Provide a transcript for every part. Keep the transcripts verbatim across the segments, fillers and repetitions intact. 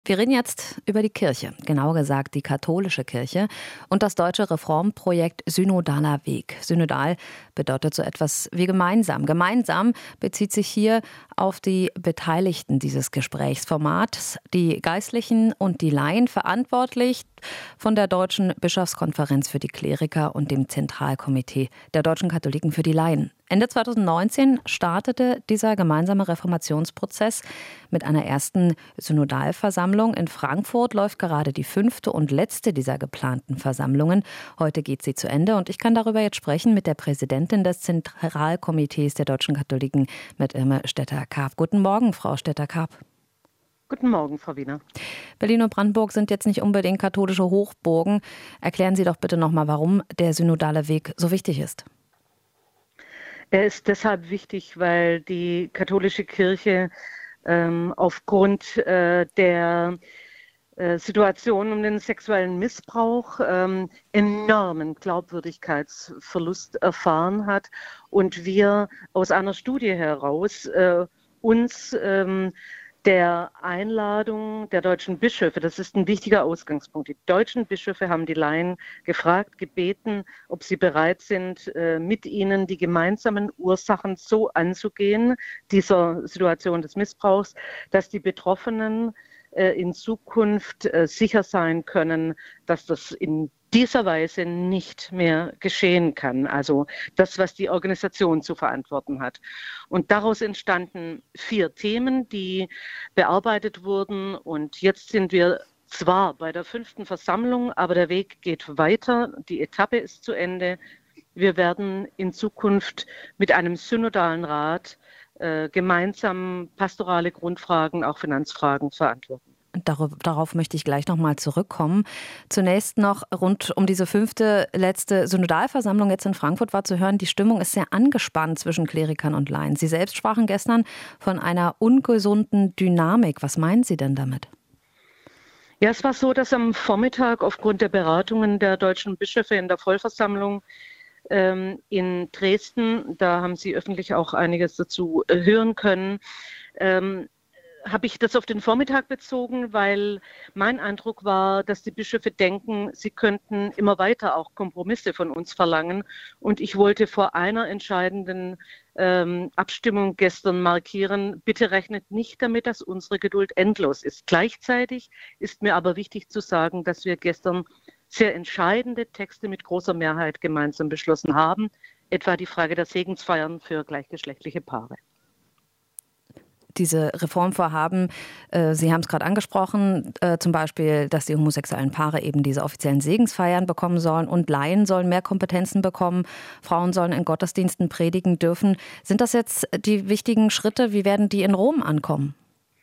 Wir reden jetzt über die Kirche, genauer gesagt die katholische Kirche und das deutsche Reformprojekt Synodaler Weg. Synodal bedeutet so etwas wie gemeinsam. Gemeinsam bezieht sich hier auf die Beteiligten dieses Gesprächsformats, die Geistlichen und die Laien, verantwortlich von der Deutschen Bischofskonferenz für die Kleriker und dem Zentralkomitee der deutschen Katholiken für die Laien. Ende zweitausendneunzehn startete dieser gemeinsame Reformationsprozess mit einer ersten Synodalversammlung. In Frankfurt läuft gerade die fünfte und letzte dieser geplanten Versammlungen. Heute geht sie zu Ende und ich kann darüber jetzt sprechen mit der Präsidentin des Zentralkomitees der deutschen Katholiken, mit Irme Stetter-Karp. Guten Morgen, Frau Stetter-Karp. Guten Morgen, Frau Wiener. Berlin und Brandenburg sind jetzt nicht unbedingt katholische Hochburgen. Erklären Sie doch bitte nochmal, warum der synodale Weg so wichtig ist. Er ist deshalb wichtig, weil die katholische Kirche ähm, aufgrund äh, der äh, Situation um den sexuellen Missbrauch ähm, enormen Glaubwürdigkeitsverlust erfahren hat und wir aus einer Studie heraus äh, uns ähm, der Einladung der deutschen Bischöfe, das ist ein wichtiger Ausgangspunkt. Die deutschen Bischöfe haben die Laien gefragt, gebeten, ob sie bereit sind, mit ihnen die gemeinsamen Ursachen so anzugehen, dieser Situation des Missbrauchs, dass die Betroffenen in Zukunft sicher sein können, dass das in dieser Weise nicht mehr geschehen kann. Also das, was die Organisation zu verantworten hat. Und daraus entstanden vier Themen, die bearbeitet wurden. Und jetzt sind wir zwar bei der fünften Versammlung, aber der Weg geht weiter. Die Etappe ist zu Ende. Wir werden in Zukunft mit einem synodalen Rat äh, gemeinsam pastorale Grundfragen, auch Finanzfragen verantworten. Darauf, darauf möchte ich gleich nochmal zurückkommen. Zunächst noch rund um diese fünfte, letzte Synodalversammlung jetzt in Frankfurt war zu hören, die Stimmung ist sehr angespannt zwischen Klerikern und Laien. Sie selbst sprachen gestern von einer ungesunden Dynamik. Was meinen Sie denn damit? Ja, es war so, dass am Vormittag aufgrund der Beratungen der deutschen Bischöfe in der Vollversammlung ähm, in Dresden, da haben Sie öffentlich auch einiges dazu äh, hören können, ähm, habe ich das auf den Vormittag bezogen, weil mein Eindruck war, dass die Bischöfe denken, sie könnten immer weiter auch Kompromisse von uns verlangen. Und ich wollte vor einer entscheidenden ähm, Abstimmung gestern markieren, bitte rechnet nicht damit, dass unsere Geduld endlos ist. Gleichzeitig ist mir aber wichtig zu sagen, dass wir gestern sehr entscheidende Texte mit großer Mehrheit gemeinsam beschlossen haben, etwa die Frage der Segensfeiern für gleichgeschlechtliche Paare. Diese Reformvorhaben, äh, Sie haben es gerade angesprochen, äh, zum Beispiel, dass die homosexuellen Paare eben diese offiziellen Segensfeiern bekommen sollen und Laien sollen mehr Kompetenzen bekommen, Frauen sollen in Gottesdiensten predigen dürfen. Sind das jetzt die wichtigen Schritte? Wie werden die in Rom ankommen?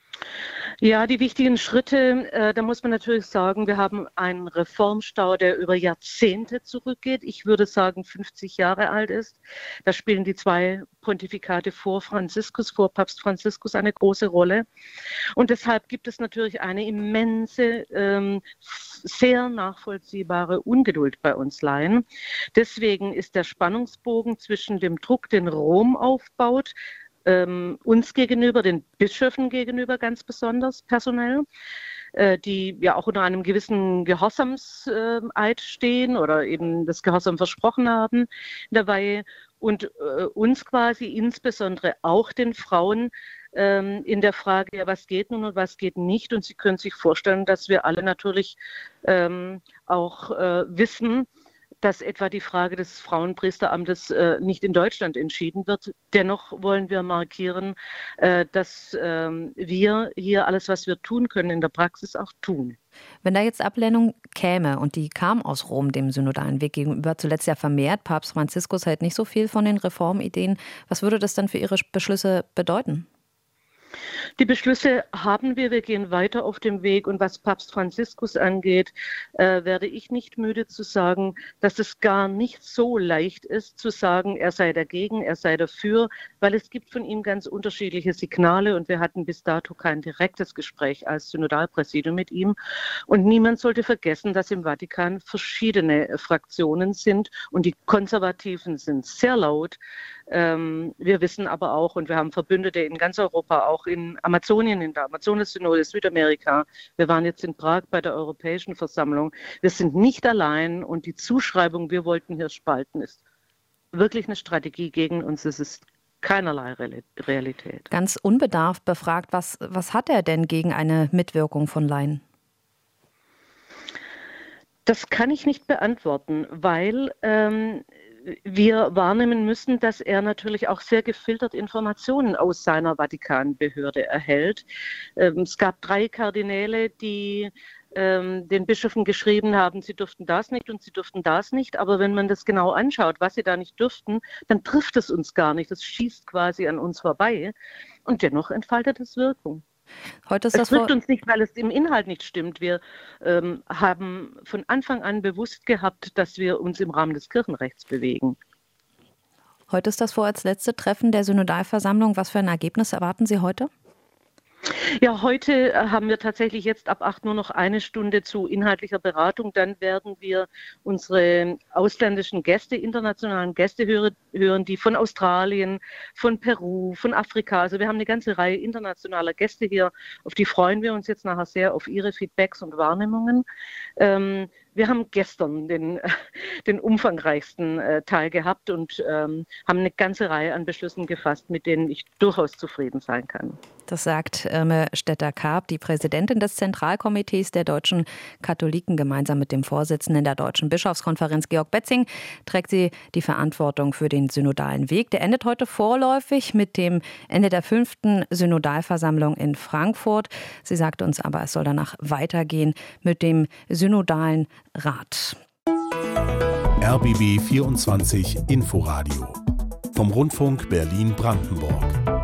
Ja, die wichtigen Schritte, äh, da muss man natürlich sagen, wir haben einen Reformstau, der über Jahrzehnte zurückgeht. Ich würde sagen, fünfzig Jahre alt ist. Da spielen die zwei Pontifikate vor Franziskus, vor Papst Franziskus eine große Rolle. Und deshalb gibt es natürlich eine immense, ähm, sehr nachvollziehbare Ungeduld bei uns Laien. Deswegen ist der Spannungsbogen zwischen dem Druck, den Rom aufbaut, Ähm, uns gegenüber, den Bischöfen gegenüber ganz besonders personell, äh, die ja auch unter einem gewissen Gehorsamseid stehen oder eben das Gehorsam versprochen haben dabei und äh, uns quasi insbesondere auch den Frauen ähm, in der Frage, ja, was geht nun und was geht nicht. Und Sie können sich vorstellen, dass wir alle natürlich ähm, auch äh, wissen, dass etwa die Frage des Frauenpriesteramtes äh, nicht in Deutschland entschieden wird. Dennoch wollen wir markieren, äh, dass äh, wir hier alles, was wir tun können, in der Praxis auch tun. Wenn da jetzt Ablehnung käme, und die kam aus Rom dem synodalen Weg gegenüber, zuletzt ja vermehrt, Papst Franziskus hält nicht so viel von den Reformideen, was würde das dann für Ihre Beschlüsse bedeuten? Die Beschlüsse haben wir, wir gehen weiter auf dem Weg und was Papst Franziskus angeht, äh, werde ich nicht müde zu sagen, dass es gar nicht so leicht ist zu sagen, er sei dagegen, er sei dafür, weil es gibt von ihm ganz unterschiedliche Signale und wir hatten bis dato kein direktes Gespräch als Synodalpräsidium mit ihm und niemand sollte vergessen, dass im Vatikan verschiedene Fraktionen sind und die Konservativen sind sehr laut, Ähm, wir wissen aber auch, und wir haben Verbündete in ganz Europa, auch in Amazonien, in der Amazonas-Synode, Südamerika. Wir waren jetzt in Prag bei der Europäischen Versammlung. Wir sind nicht allein und die Zuschreibung, wir wollten hier spalten, ist wirklich eine Strategie gegen uns. Es ist keinerlei Realität. Ganz unbedarft befragt, was, was hat er denn gegen eine Mitwirkung von Laien? Das kann ich nicht beantworten, weil ähm, wir wahrnehmen müssen, dass er natürlich auch sehr gefiltert Informationen aus seiner Vatikanbehörde erhält. Ähm, es gab drei Kardinäle, die ähm, den Bischöfen geschrieben haben, sie dürften das nicht und sie dürften das nicht. Aber wenn man das genau anschaut, was sie da nicht dürften, dann trifft es uns gar nicht. Das schießt quasi an uns vorbei. Und dennoch entfaltet es Wirkung. Heute ist es das trifft uns nicht, weil es im Inhalt nicht stimmt. Wir ähm, haben von Anfang an bewusst gehabt, dass wir uns im Rahmen des Kirchenrechts bewegen. Heute ist das vorerst letzte Treffen der Synodalversammlung. Was für ein Ergebnis erwarten Sie heute? Ja, heute haben wir tatsächlich jetzt ab acht nur noch eine Stunde zu inhaltlicher Beratung. Dann werden wir unsere ausländischen Gäste, internationalen Gäste hören, die von Australien, von Peru, von Afrika. Also wir haben eine ganze Reihe internationaler Gäste hier. Auf die freuen wir uns jetzt nachher sehr, auf ihre Feedbacks und Wahrnehmungen. Ähm, Wir haben gestern den, den umfangreichsten äh, Teil gehabt und ähm, haben eine ganze Reihe an Beschlüssen gefasst, mit denen ich durchaus zufrieden sein kann. Das sagt Irme Stetter-Karp, die Präsidentin des Zentralkomitees der deutschen Katholiken. Gemeinsam mit dem Vorsitzenden der Deutschen Bischofskonferenz, Georg Betzing, trägt sie die Verantwortung für den synodalen Weg. Der endet heute vorläufig mit dem Ende der fünften Synodalversammlung in Frankfurt. Sie sagt uns aber, es soll danach weitergehen mit dem synodalen Rat. R B B vierundzwanzig Inforadio vom Rundfunk Berlin-Brandenburg.